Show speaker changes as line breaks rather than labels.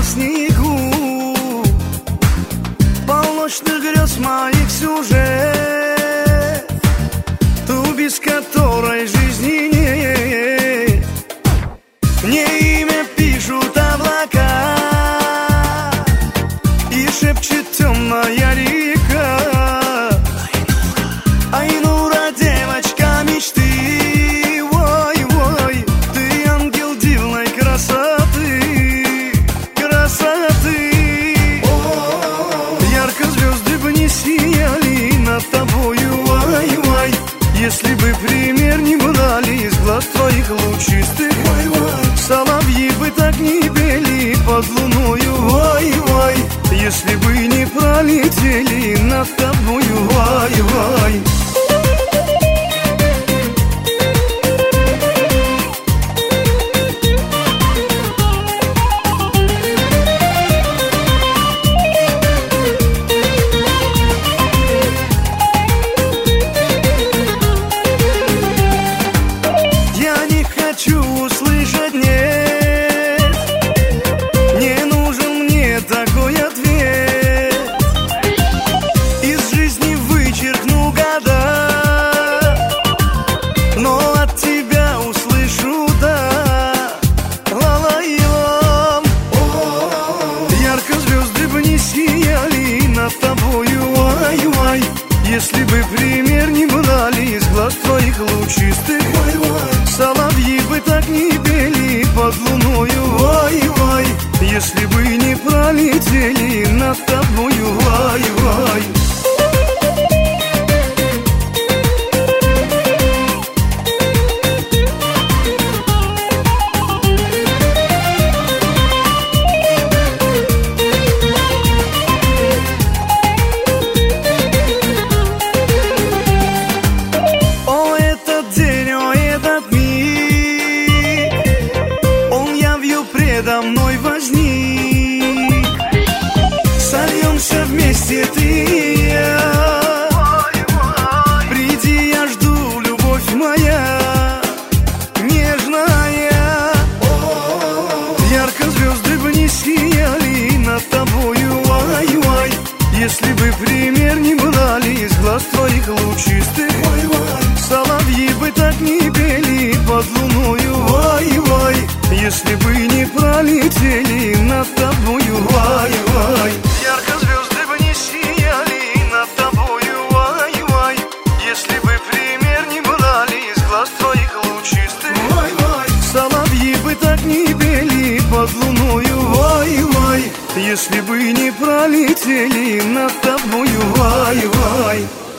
на снегу, полночных грез моих сюжет, ту, без которой жизни нет. Мне имя пишут облака и шепчет темная река. Айнура, девочка мечты, ой, ой, ты ангел дивной красоты, красоты. Ярко звезды бы не сияли над тобою, ой, ой, если бы пример не брали из глаз твоих лучистых. Соловьи бы так не пели под луною, ой, ой, если бы не пролетели над тобою, ой, ой. Я не хочу услышать нет, не нужен мне такой ответ. Из жизни вычеркну года, но от тебя услышу да. Ла-ла-ла. Ярко звезды бы не сияли над тобою, ой, ой, если бы пример не брали из глаз твоих лучистых. Соловьи бы так не пели под луною, ой, ой, если бы не пролетели над тобою, ой, ой. О, этот день, о, этот миг, он явью предо мной возник. Сольемся вместе ты и я. Приди, я жду, любовь моя нежная. Ярко звезды бы не сияли над тобою, ой, ой, если бы пример не брали из глаз твоих лучистых. Соловьи бы так не пели под луною, ой, ой, если бы не пролетели над тобою, ой, ой. Ярко звезды бы не сияли над тобою, ой, ой, если бы пример не брали из глаз твоих лучистых. Соловьи бы так не пели под луною, ой, ой, если бы не пролетели над тобою, ой, ой.